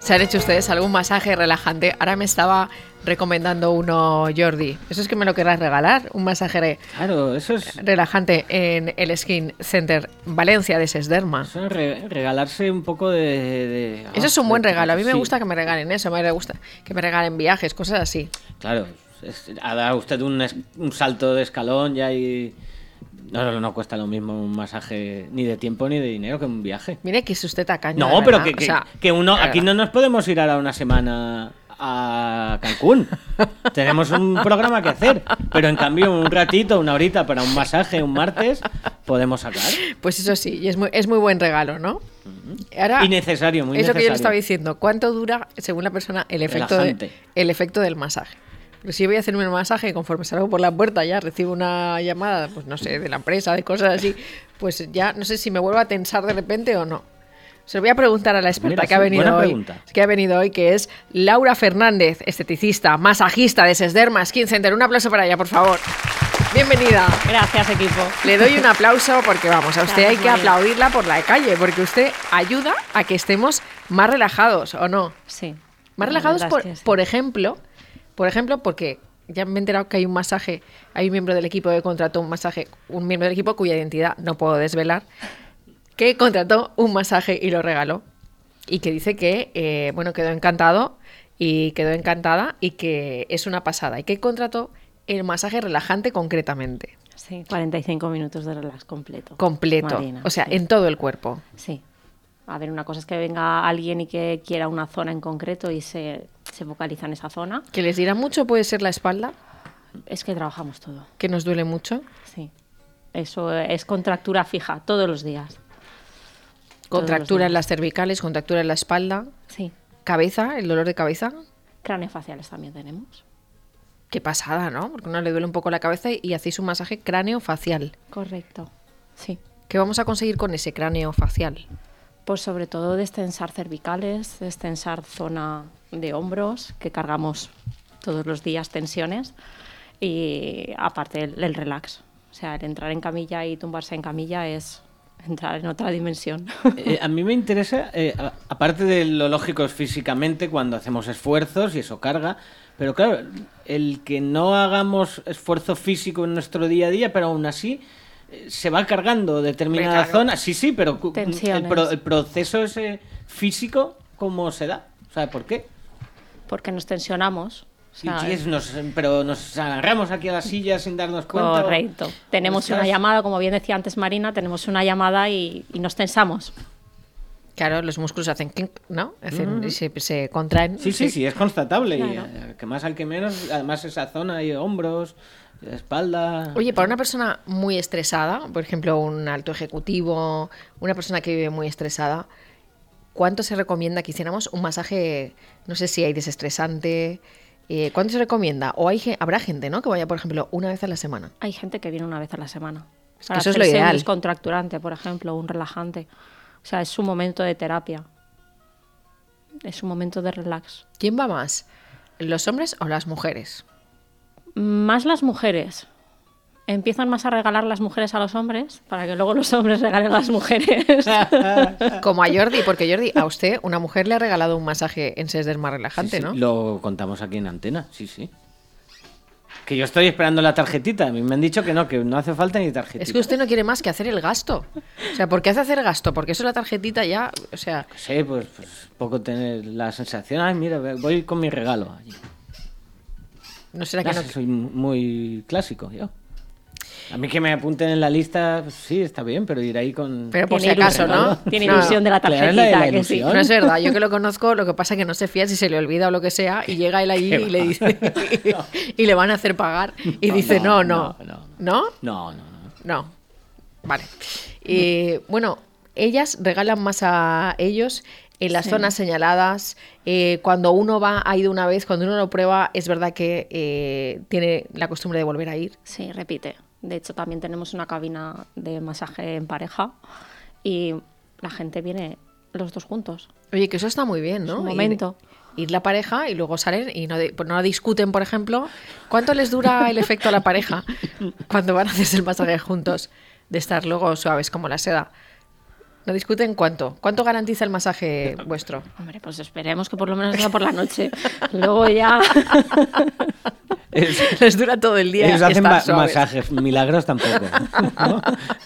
¿Se han hecho ustedes algún masaje relajante? Ahora me estaba recomendando uno Jordi. ¿Eso es que me lo querrás regalar? Un masaje claro, eso es relajante en el Skin Center Valencia de Sesderma. Eso es regalarse un poco de eso es un buen regalo. A mí me gusta que me regalen eso. Me gusta que me regalen viajes, cosas así. Claro, ha dado usted un salto de escalón ya y... No cuesta lo mismo un masaje ni de tiempo ni de dinero que un viaje. Mire que es usted tacaño. No, pero que uno aquí no nos podemos ir ahora una semana a Cancún. Tenemos un programa que hacer, pero en cambio un ratito, una horita para un masaje un martes podemos sacar. Pues eso sí, y es muy buen regalo, ¿no? Ahora, y necesario, muy necesario. Eso que yo le estaba diciendo, ¿cuánto dura, según la persona, el efecto del masaje? Pero si voy a hacerme un masaje y conforme salgo por la puerta ya recibo una llamada, pues no sé, de la empresa, de cosas así, pues ya no sé si me vuelvo a tensar de repente o no. Se lo voy a preguntar a la experta que ha venido hoy, que es Laura Fernández, esteticista, masajista de Sesderma Skin Center. Un aplauso para ella, por favor. Bienvenida. Gracias, equipo. Le doy un aplauso porque, vamos, a usted hay que aplaudirla por la calle, porque usted ayuda a que estemos más relajados, ¿o no? Sí. Más relajados, por ejemplo, porque ya me he enterado que hay un masaje, hay un miembro del equipo que contrató un masaje, un miembro del equipo cuya identidad no puedo desvelar, que contrató un masaje y lo regaló. Y que dice que, quedó encantado y quedó encantada y que es una pasada. Y que contrató el masaje relajante concretamente. Sí, 45 minutos de relax completo. Completo, Marina, o sea, sí. En todo el cuerpo. Sí. A ver, una cosa es que venga alguien y que quiera una zona en concreto y se focaliza en esa zona. ¿Que les dirá mucho puede ser la espalda? Es que trabajamos todo. ¿Que nos duele mucho? Sí. Eso es contractura fija, todos los días. Contractura en las cervicales, contractura en la espalda. Sí. ¿Cabeza? ¿El dolor de cabeza? Craneofaciales también tenemos. Qué pasada, ¿no? Porque a uno le duele un poco la cabeza y hacéis un masaje cráneo-facial. Correcto, sí. ¿Qué vamos a conseguir con ese cráneo-facial? Pues sobre todo destensar cervicales, destensar zona de hombros, que cargamos todos los días tensiones, y aparte el relax. O sea, el entrar en camilla y tumbarse en camilla es entrar en otra dimensión. A mí me interesa, aparte de lo lógico es físicamente, cuando hacemos esfuerzos y eso carga, pero claro, el que no hagamos esfuerzo físico en nuestro día a día, pero aún así se va cargando determinada zona. Sí, pero el proceso ese físico, ¿cómo se da? O sea, ¿por qué? Porque nos tensionamos. Pero nos agarramos aquí a la silla sin darnos cuenta. Correcto. Tenemos una llamada, como bien decía antes Marina, tenemos una llamada y nos tensamos. Claro, los músculos hacen, ¿no? Y se contraen. Sí, es constatable. Claro. Y que más al que menos, además esa zona y hombros, espalda. Oye, para una persona muy estresada, por ejemplo, un alto ejecutivo, una persona que vive muy estresada, ¿cuánto se recomienda que hiciéramos un masaje, no sé si hay desestresante? ¿Cuánto se recomienda? O habrá gente, ¿no?, que vaya, por ejemplo, una vez a la semana. Hay gente que viene una vez a la semana. Eso es lo ideal. Un descontracturante, por ejemplo, un relajante. O sea, es su momento de terapia. Es un momento de relax. ¿Quién va más? ¿Los hombres o las mujeres? Más las mujeres. Empiezan más a regalar las mujeres a los hombres para que luego los hombres regalen a las mujeres. Como a Jordi, porque Jordi, a usted una mujer le ha regalado un masaje en Sesderma relajante, sí, ¿no? Lo contamos aquí en antena, sí. Que yo estoy esperando la tarjetita. A mí me han dicho que no hace falta ni tarjetita. Es que usted no quiere más que hacer el gasto. O sea, ¿por qué hace hacer gasto? Porque eso la tarjetita ya, o sea... Sí, pues poco tener la sensación, ay, mira, voy con mi regalo allí. ¿No será que no? Soy muy clásico, yo. A mí que me apunten en la lista, pues sí, está bien, pero ir ahí con... Pero por si acaso, ¿no? Tiene ilusión de la tarjetita, que sí. No es verdad, yo que lo conozco, lo que pasa es que no se fía si se le olvida o lo que sea, y llega él allí y le dice... y le van a hacer pagar, y dice, no. ¿No? No. Vale. Bueno, ellas regalan más a ellos en las zonas señaladas. Cuando uno ha ido una vez, cuando uno lo prueba, es verdad que tiene la costumbre de volver a ir. Sí, repite. De hecho, también tenemos una cabina de masaje en pareja y la gente viene los dos juntos. Oye, que eso está muy bien, ¿no? Es un momento. Ir la pareja y luego salen y no discuten, por ejemplo. ¿Cuánto les dura el efecto a la pareja cuando van a hacerse el masaje juntos? De estar luego suaves como la seda. No discuten cuánto. ¿Cuánto garantiza el masaje vuestro? Hombre, pues esperemos que por lo menos sea por la noche. Luego ya... Les dura todo el día. Ellos hacen masajes, milagros tampoco, ¿no?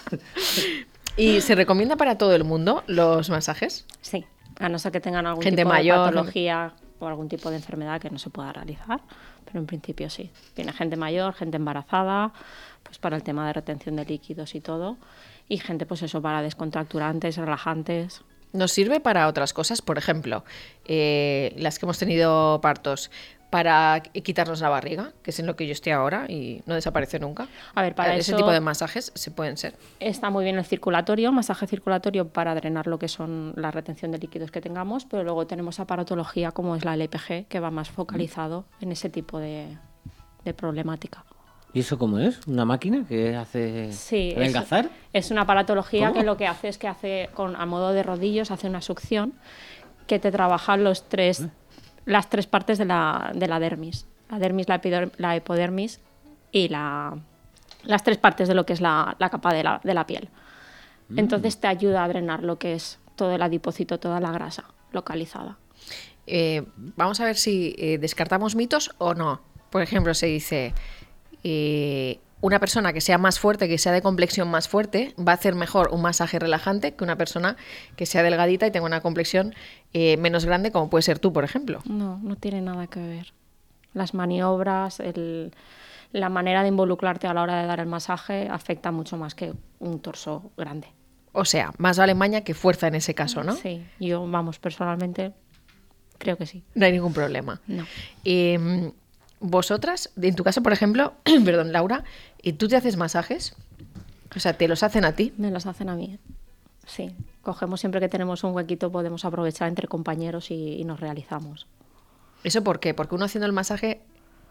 ¿Y se recomienda para todo el mundo los masajes? Sí, a no ser que tengan algún gente tipo mayor, de patología o algún tipo de enfermedad que no se pueda realizar, pero en principio sí. Viene gente mayor, gente embarazada, pues para el tema de retención de líquidos y todo, y gente pues eso para descontracturantes, relajantes. ¿Nos sirve para otras cosas? Por ejemplo, las que hemos tenido partos, para quitarnos la barriga, que es en lo que yo estoy ahora y no desaparece nunca. A ver, para ese eso tipo de masajes se pueden ser. Está muy bien el circulatorio, masaje circulatorio para drenar lo que son la retención de líquidos que tengamos, pero luego tenemos aparatología como es la LPG, que va más focalizado en ese tipo de problemática. ¿Y eso cómo es? ¿Una máquina que hace adelgazar? Es una aparatología que lo que hace es que hace a modo de rodillos, hace una succión que te trabaja las tres partes de la dermis. La dermis, la epidermis y las tres partes de lo que es la capa de la piel. Entonces te ayuda a drenar lo que es todo el adipocito, toda la grasa localizada. Vamos a ver si descartamos mitos o no. Por ejemplo, se dice... una persona que sea más fuerte, que sea de complexión más fuerte, va a hacer mejor un masaje relajante que una persona que sea delgadita y tenga una complexión menos grande, como puede ser tú, por ejemplo. No tiene nada que ver. Las maniobras, la manera de involucrarte a la hora de dar el masaje afecta mucho más que un torso grande. O sea, más vale maña que fuerza en ese caso, ¿no? Sí, yo, personalmente creo que sí. No hay ningún problema. No. Vosotras, en tu caso, por ejemplo, perdón, Laura, ¿tú te haces masajes? O sea, ¿te los hacen a ti? Me los hacen a mí, sí. Cogemos siempre que tenemos un huequito, podemos aprovechar entre compañeros y nos realizamos. ¿Eso por qué? ¿Porque uno haciendo el masaje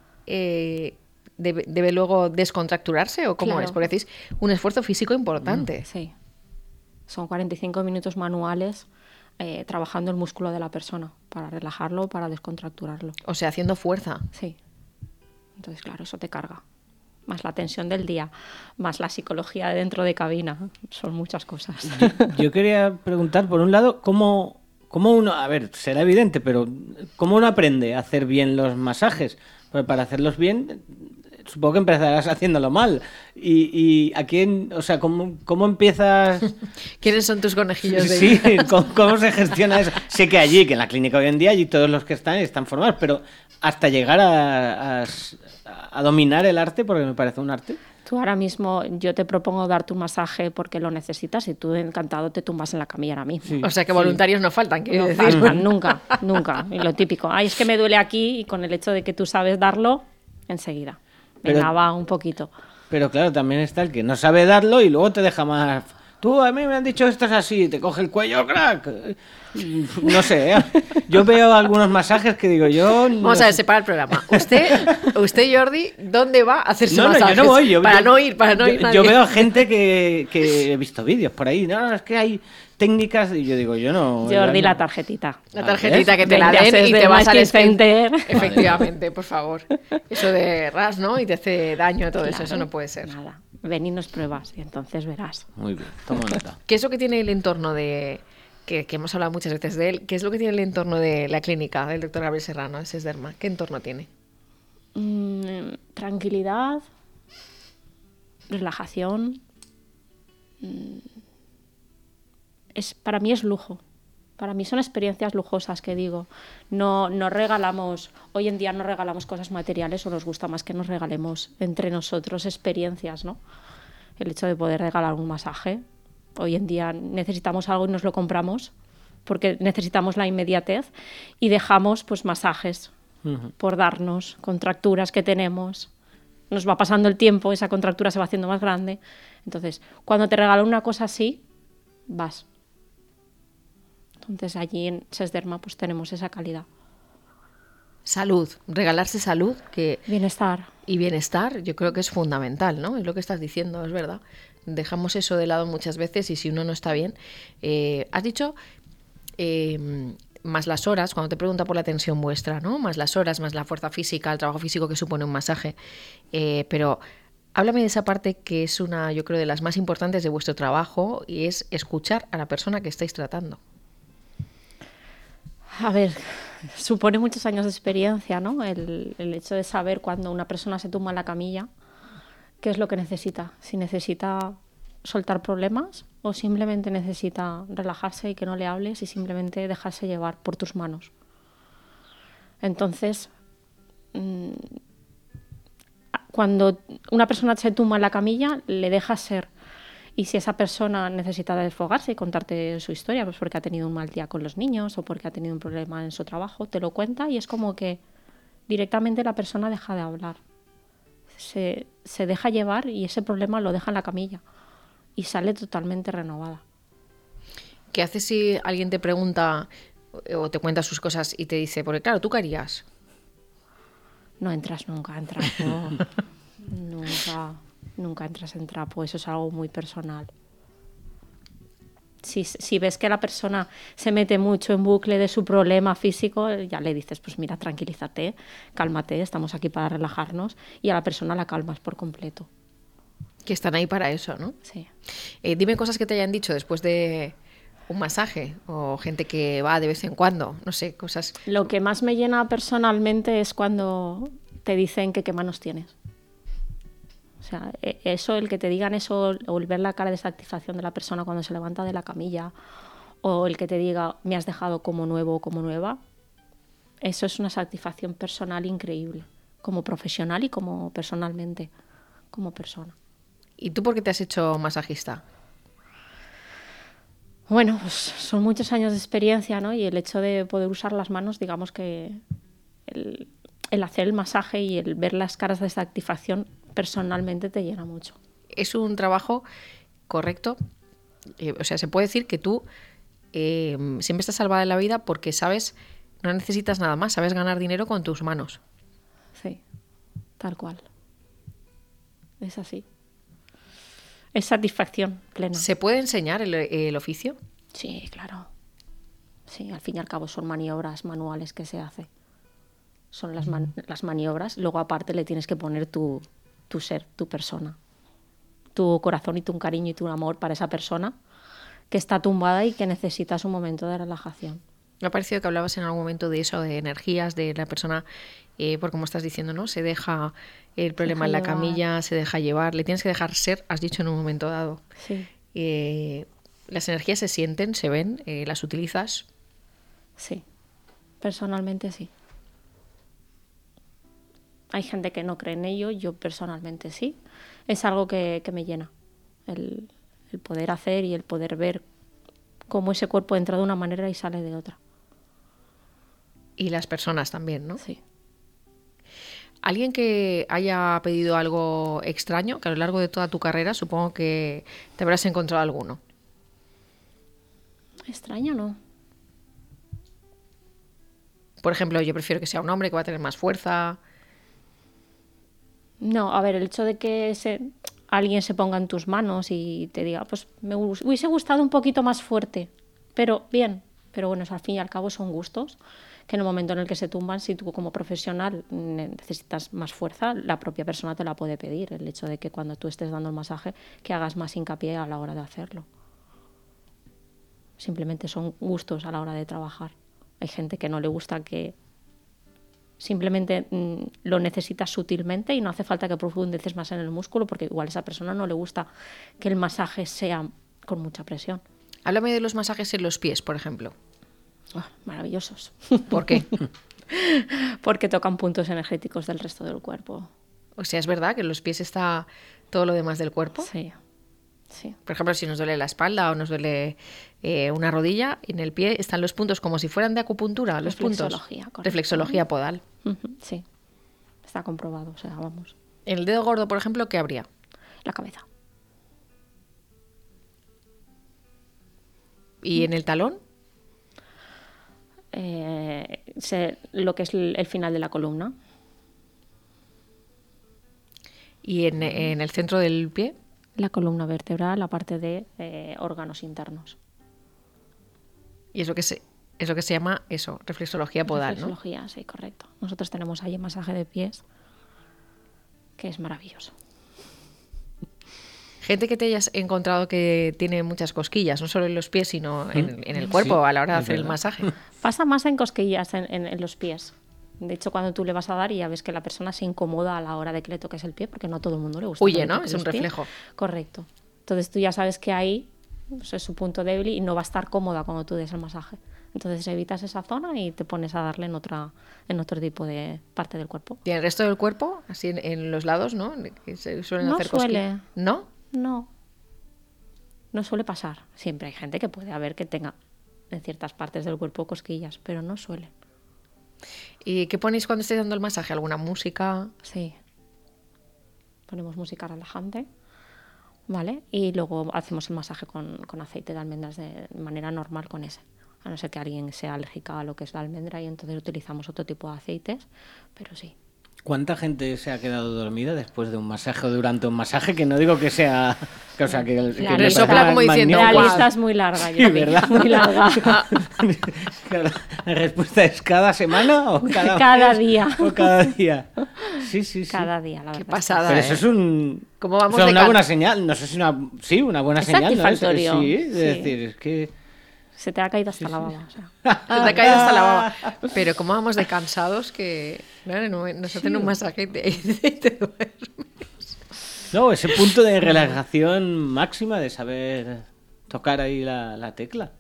debe luego descontracturarse o cómo claro. es? Porque decís un esfuerzo físico importante. Sí. Son 45 minutos manuales trabajando el músculo de la persona para relajarlo, para descontracturarlo. O sea, haciendo fuerza. Sí. Entonces, claro, eso te carga. Más la tensión del día, más la psicología de dentro de cabina. Son muchas cosas. Yo quería preguntar, por un lado, ¿cómo uno, a ver, será evidente, pero ¿cómo uno aprende a hacer bien los masajes? Porque para hacerlos bien, supongo que empezarás haciéndolo mal. ¿Y a quién, o sea, cómo empiezas? ¿Quiénes son tus conejillos de Sí, ¿cómo se gestiona eso? Sé que allí, que en la clínica hoy en día, allí todos los que están formados, pero hasta llegar a dominar el arte, porque me parece un arte. Tú ahora mismo, yo te propongo darte un masaje porque lo necesitas y tú encantado te tumbas en la camilla ahora mismo. Sí, o sea que voluntarios no faltan, quiero decir. No faltan, nunca. Y lo típico, es que me duele aquí y con el hecho de que tú sabes darlo, enseguida. Venga, va un poquito. Pero claro, también está el que no sabe darlo y luego te deja más... Tú, a mí me han dicho esto es así, te coge el cuello, crack. No sé, yo veo algunos masajes que digo yo... Vamos a ver, separa el programa. Usted, Jordi, ¿dónde va a hacerse masajes? Yo no voy. Para no ir nadie. Yo veo gente que he visto vídeos por ahí. No, es que hay técnicas y yo digo, yo no... Jordi, la tarjetita. La tarjetita que te la den y te vas al center. Efectivamente, por favor. Eso de ras, ¿no? Y te hace daño todo eso no puede ser. Nada. Ven y nos pruebas y entonces verás. Muy bien, toma nota. ¿Qué es lo que tiene el entorno de... Que hemos hablado muchas veces de él, ¿qué es lo que tiene el entorno de la clínica del doctor Gabriel Serrano, Sesderma? ¿Qué entorno tiene? Tranquilidad, relajación. Para mí es lujo. Para mí son experiencias lujosas que digo. No regalamos, hoy en día no regalamos cosas materiales o nos gusta más que nos regalemos entre nosotros experiencias, ¿no? El hecho de poder regalar un masaje. Hoy en día necesitamos algo y nos lo compramos porque necesitamos la inmediatez y dejamos pues masajes por darnos, contracturas que tenemos. Nos va pasando el tiempo, esa contractura se va haciendo más grande. Entonces, cuando te regalan una cosa así, vas. Entonces allí en Sesderma pues tenemos esa calidad. Salud, regalarse salud. Bienestar. Y bienestar yo creo que es fundamental, ¿no? Es lo que estás diciendo, es verdad. Dejamos eso de lado muchas veces y si uno no está bien... has dicho más las horas, cuando te pregunta por la tensión vuestra, ¿no? Más las horas, más la fuerza física, el trabajo físico que supone un masaje. Pero Háblame de esa parte que es una, yo creo, de las más importantes de vuestro trabajo, y es escuchar a la persona que estáis tratando. A ver, supone muchos años de experiencia, ¿no? El hecho de saber cuando una persona se tumba en la camilla, qué es lo que necesita. Si necesita soltar problemas o simplemente necesita relajarse y que no le hables y simplemente dejarse llevar por tus manos. Entonces, cuando una persona se tumba en la camilla, le dejas ser. Y si esa persona necesita desfogarse y contarte su historia, pues porque ha tenido un mal día con los niños o porque ha tenido un problema en su trabajo, te lo cuenta y es como que directamente la persona deja de hablar. Se deja llevar y ese problema lo deja en la camilla y sale totalmente renovada. ¿Qué haces si alguien te pregunta o te cuenta sus cosas y te dice, porque claro, ¿tú qué harías? No entras nunca en trapo. Nunca entras en trapo. Eso es algo muy personal. Si ves que la persona se mete mucho en bucle de su problema físico, ya le dices, pues mira, tranquilízate, cálmate, estamos aquí para relajarnos, y a la persona la calmas por completo. Que están ahí para eso, ¿no? Sí. Dime cosas que te hayan dicho después de un masaje, o gente que va de vez en cuando, no sé, cosas. Lo que más me llena personalmente es cuando te dicen que qué manos tienes. O sea, eso, el que te digan eso, o el ver la cara de satisfacción de la persona cuando se levanta de la camilla, o el que te diga, me has dejado como nuevo o como nueva, eso es una satisfacción personal increíble, como profesional y como personalmente, como persona. ¿Y tú por qué te has hecho masajista? Bueno, pues son muchos años de experiencia, ¿no? Y el hecho de poder usar las manos, digamos que el hacer el masaje y el ver las caras de satisfacción personalmente te llena mucho. Es un trabajo correcto. O sea, se puede decir que tú siempre estás salvada de la vida porque sabes, no necesitas nada más, sabes ganar dinero con tus manos. Sí, tal cual. Es así. Es satisfacción plena. ¿Se puede enseñar el oficio? Sí, claro. Sí, al fin y al cabo son maniobras manuales que se hace. Son las maniobras. Luego aparte le tienes que poner tu ser, tu persona. Tu corazón y tu cariño y tu amor para esa persona que está tumbada y que necesitas un momento de relajación. Me ha parecido que hablabas en algún momento de eso, de energías, de la persona, por como estás diciendo, ¿no? Se deja el problema en la camilla, se deja llevar, le tienes que dejar ser, has dicho en un momento dado. Sí. ¿Las energías se sienten, se ven, las utilizas? Sí, personalmente sí. Hay gente que no cree en ello, yo personalmente sí. Es algo que me llena, el poder hacer y el poder ver cómo ese cuerpo entra de una manera y sale de otra. Y las personas también, ¿no? Sí. ¿Alguien que haya pedido algo extraño, que a lo largo de toda tu carrera supongo que te habrás encontrado alguno? Extraño, ¿no? Por ejemplo, yo prefiero que sea un hombre que va a tener más fuerza. No, a ver, el hecho de que alguien se ponga en tus manos y te diga, pues me hubiese gustado un poquito más fuerte, pero bien. Pero bueno, al fin y al cabo son gustos que en el momento en el que se tumban, si tú como profesional necesitas más fuerza, la propia persona te la puede pedir. El hecho de que cuando tú estés dando el masaje, que hagas más hincapié a la hora de hacerlo. Simplemente son gustos a la hora de trabajar. Hay gente que no le gusta, que simplemente lo necesitas sutilmente y no hace falta que profundices más en el músculo, porque igual a esa persona no le gusta que el masaje sea con mucha presión. Háblame de los masajes en los pies, por ejemplo. Oh, maravillosos. ¿Por qué? Porque tocan puntos energéticos del resto del cuerpo. O sea, ¿es verdad que en los pies está todo lo demás del cuerpo? Sí, sí. Por ejemplo, si nos duele la espalda o nos duele una rodilla, en el pie están los puntos como si fueran de acupuntura, los puntos. Correcto. Reflexología podal. Sí, está comprobado, o sea, vamos. En el dedo gordo, por ejemplo, ¿qué habría? La cabeza. ¿Y en el talón? Lo que es el final de la columna. ¿Y en el centro del pie? La columna vertebral, la parte de órganos internos. Y es lo que se llama eso, reflexología podal, reflexología, ¿no? Sí, correcto. Nosotros tenemos ahí masaje de pies, que es maravilloso. Gente que te hayas encontrado que tiene muchas cosquillas, no solo en los pies, sino en el cuerpo a la hora de hacer el masaje. Pasa más en cosquillas en los pies. De hecho, cuando tú le vas a dar y ya ves que la persona se incomoda a la hora de que le toques el pie, porque no a todo el mundo le gusta. Huye, ¿no? Es un reflejo. Correcto. Entonces tú ya sabes que ahí es su punto débil y no va a estar cómoda cuando tú des el masaje. Entonces evitas esa zona y te pones a darle en otro tipo de parte del cuerpo. ¿Y en el resto del cuerpo? Así en los lados, ¿no? Que se suelen hacer cosquillas. ¿No? No. No suele pasar. Siempre hay gente que puede haber que tenga en ciertas partes del cuerpo cosquillas, pero no suele. ¿Y qué ponéis cuando estáis dando el masaje? ¿Alguna música? Sí. Ponemos música relajante, ¿vale? Y luego hacemos el masaje con aceite de almendras de manera normal con ese. A no ser que alguien sea alérgica a lo que es la almendra y entonces utilizamos otro tipo de aceites, pero sí. ¿Cuánta gente se ha quedado dormida después de un masaje o durante un masaje? Que no digo que sea... Que, o sea, que le sopla como diciendo... La lista es muy larga. Sí, ¿verdad? Muy larga. ¿La respuesta es cada semana o cada día? O cada día. Sí. Cada día, la verdad. Qué pasada, Pero eso es ¿Cómo vamos una buena señal. No sé si una buena señal, ¿no? Satisfactorio. Sí, es decir, es que... Se te ha caído hasta la baba. O sea. Se te ha caído hasta la baba. Pero cómo vamos de cansados que nos hacen un masaje y te duermes. No, ese punto de relajación máxima de saber tocar ahí la tecla.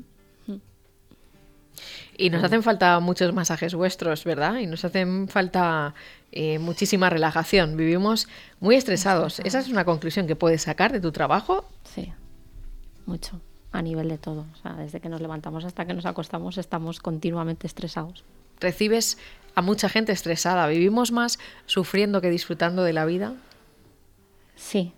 Y nos hacen falta muchos masajes vuestros, ¿verdad? Y nos hacen falta muchísima relajación. Vivimos muy estresados. ¿Esa es una conclusión que puedes sacar de tu trabajo? Sí, mucho. A nivel de todo. O sea, desde que nos levantamos hasta que nos acostamos estamos continuamente estresados. ¿Recibes a mucha gente estresada? ¿Vivimos más sufriendo que disfrutando de la vida? Sí.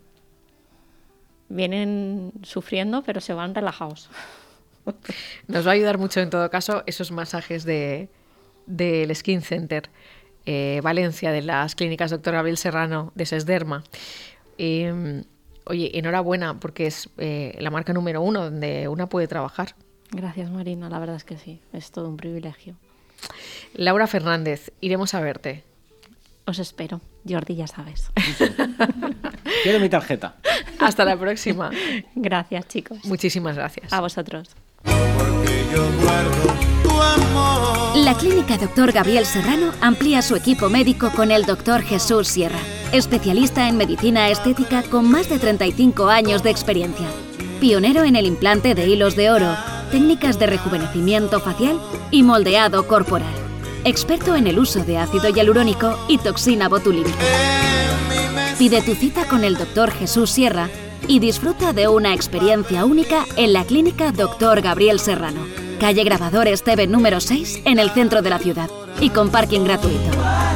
Vienen sufriendo, pero se van relajados. Nos va a ayudar mucho en todo caso esos masajes del Skin Center Valencia, de las clínicas Dr. Gabriel Serrano de Sesderma. Oye, enhorabuena, porque es la marca número 1 donde una puede trabajar. Gracias, Marina, la verdad es que sí, es todo un privilegio. Laura Fernández, iremos a verte. Os espero, Jordi, ya sabes. Quiero mi tarjeta. Hasta la próxima. Gracias, chicos. Muchísimas gracias. A vosotros. La clínica Dr. Gabriel Serrano amplía su equipo médico con el Dr. Jesús Sierra, especialista en medicina estética con más de 35 años de experiencia. Pionero en el implante de hilos de oro, técnicas de rejuvenecimiento facial y moldeado corporal. Experto en el uso de ácido hialurónico y toxina botulínica. Pide tu cita con el Dr. Jesús Sierra y disfruta de una experiencia única en la clínica Dr. Gabriel Serrano, calle Grabador Esteve número 6, en el centro de la ciudad, y con parking gratuito.